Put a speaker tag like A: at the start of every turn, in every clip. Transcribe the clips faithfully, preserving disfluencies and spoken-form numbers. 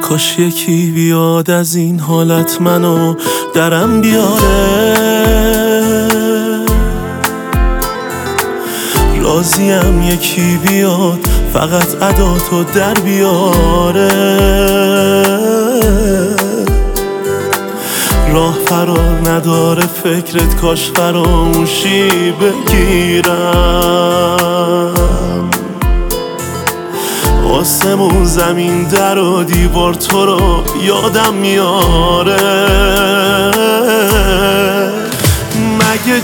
A: کاش یکی بیاد از این حالت منو درم بیاره. راضیم یکی بیاد فقط عداتو در بیاره. راه فرار نداره فکرت، کاش فراموشی بگیرم. آسمون زمین در و دیوار تو رو یادم میاره. مگه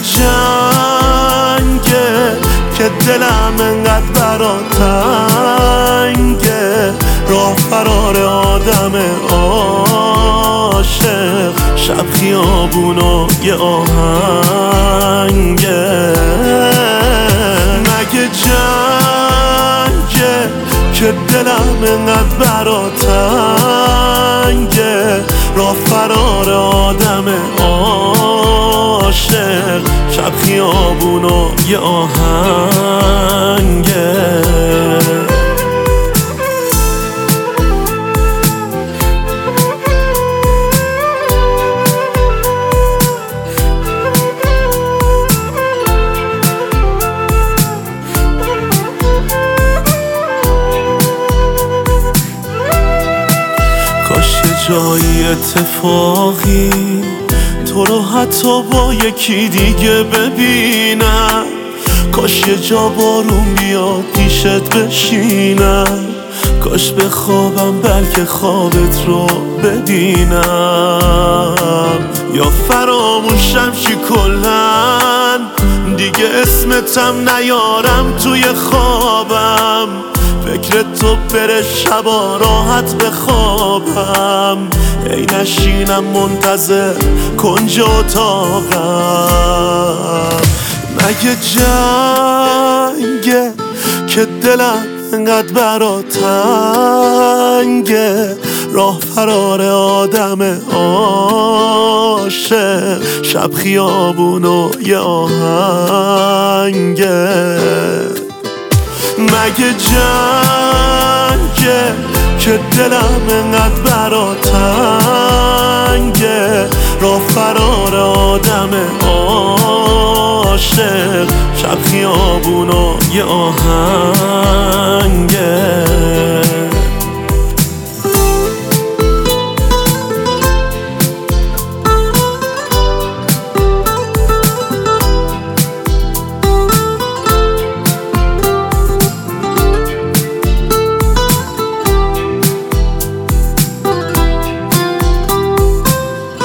A: جنگه که دلم انقدر برات تنگه؟ راه فرار آدم عاشق، شب خیابون و یه آهنگه. مگه جنگه که دلم انقدر برات تنگه؟ راه فرار آدم عاشق، شب خیابون و یه آهنگه. کاش یه جایی اتفاقی تو رو حتی با یکی دیگه ببینم. کاش یه جا بارون بیاد پیشت بشینم. کاش بخوابم بلکه خوابت رو ببینم. یا فراموشم شی کلن دیگه اسمتم نیارم توی خوابم. فکر تو بره شبا راحت بخوابم. ای نشینم منتظر کنج اتاقم. مگه جنگه که دلم انقدر برات تنگه؟ راه فرار آدم عاشق، شب خیابون و یه آهنگه. مگه جنگه که دلم انقدر برات تنگه؟ راه فرار آدم عاشق، شب خیابون و یه آهنگه.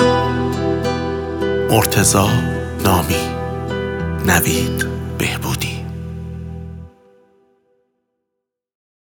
B: مرتضی نامی، نوید بهبودی.